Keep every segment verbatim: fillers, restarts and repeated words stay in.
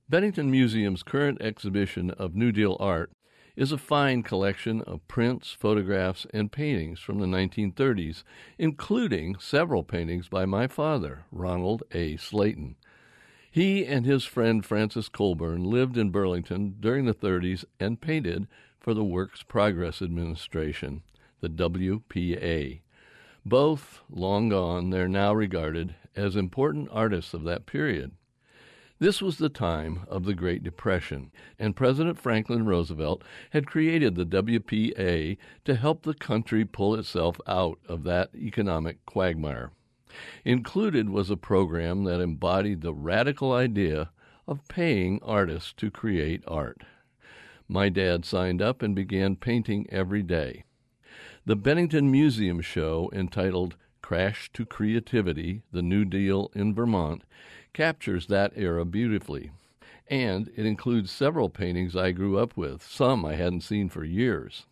Bennington Museum's current exhibition of New Deal art is a fine collection of prints, photographs, and paintings from the nineteen thirties, including several paintings by my father, Ronald A. Slayton. He and his friend Francis Colburn lived in Burlington during the thirties and painted for the Works Progress Administration, the W P A. Both long gone, they're now regarded as important artists of that period. This was the time of the Great Depression, and President Franklin Roosevelt had created the W P A to help the country pull itself out of that economic quagmire. Included was a program that embodied the radical idea of paying artists to create art. My dad signed up and began painting every day. The Bennington Museum show, entitled Crash to Creativity, the New Deal in Vermont, captures that era beautifully, and it includes several paintings I grew up with, some I hadn't seen for years.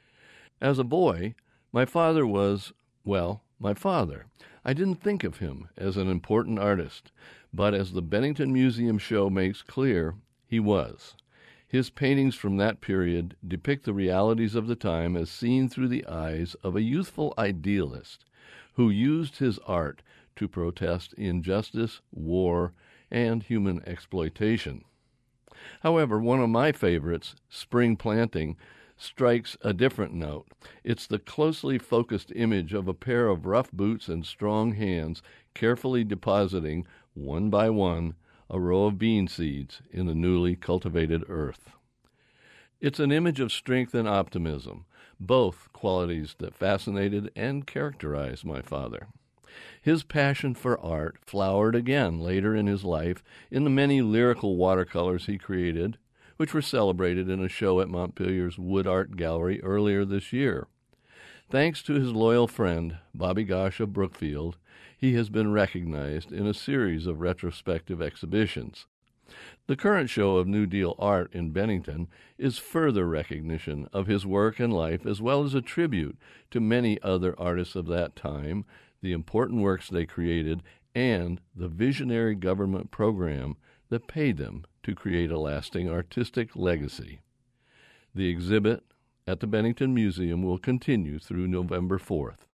As a boy, my father was, well, my father. I didn't think of him as an important artist, but as the Bennington Museum show makes clear, he was. His paintings from that period depict the realities of the time as seen through the eyes of a youthful idealist who used his art to protest injustice, war, and human exploitation. However, one of my favorites, Spring Planting, strikes a different note. It's the closely focused image of a pair of rough boots and strong hands carefully depositing, one by one, a row of bean seeds in the newly cultivated earth. It's an image of strength and optimism, both qualities that fascinated and characterized my father. His passion for art flowered again later in his life in the many lyrical watercolors he created, which were celebrated in a show at Montpelier's Wood Art Gallery earlier this year. Thanks to his loyal friend, Bobby Gosh of Brookfield, he has been recognized in a series of retrospective exhibitions. The current show of New Deal art in Bennington is further recognition of his work and life, as well as a tribute to many other artists of that time, the important works they created, and the visionary government program that paid them to create a lasting artistic legacy. The exhibit at the Bennington Museum will continue through November fourth.